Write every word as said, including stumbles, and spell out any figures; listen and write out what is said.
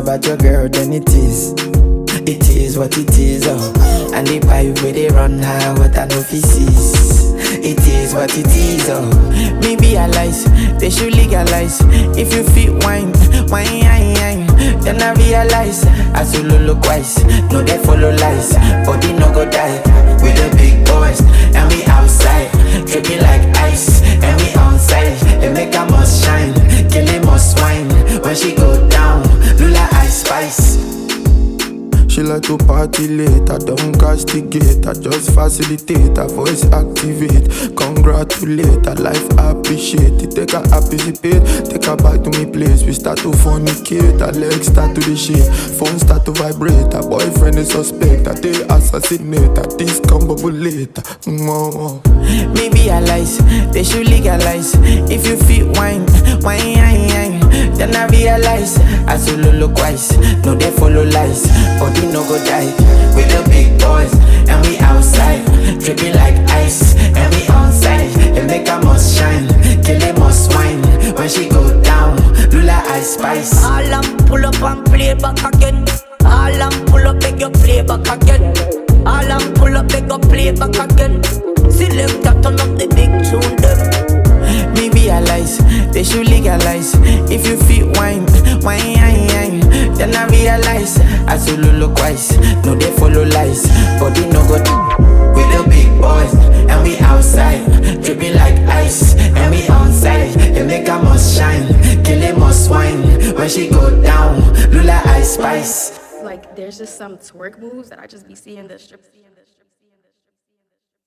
about your girl, then it is. It is what it is, oh. And the pipe where they run high, what I know feces. It is what it is, oh. Me realize, they should legalize. If you fit wine, wine, wine, wine. Then I realize, I should look wise. No, they follow lies, body no go die. We the big boys, and we outside. Dripping like ice, and we onside. They make a must shine, kill him must wine. When she go down, Lula ice spice. She like to party late, I don't castigate, I just facilitate, her voice activate. Congratulate, her life appreciate it. Take her participate, take her back to me place. We start to fornicate, her legs start to the shake, phone start to vibrate. Her boyfriend is suspect, I they assassinate, I discombobulate. Mm-hmm. Me realize, they should legalize. If you fit wine, wine, wine, wine. Then I realize, I should look wise. No, they follow lies, body no go die. We the big boys, and we outside. Dripping like ice, and we onside. They make a must shine, kill them must wine. When she go down, Lula ice spice. All I'm pull up and play back again. All I'm pull up, beg you play back again. All I'm pull up, beg you play back again. Select that, turn up the big tune them. Me realize, they should legalize. If you fit wine, wine, wine, wine. Then I realize, I should look wise. No, they follow lies, body no go. We the big boys, and we outside. Dripping like ice, and we onside. They make a must shine, kill him must wine. When she go down, Lula ice spice. Like, there's just some twerk moves that I just be seeing the strip.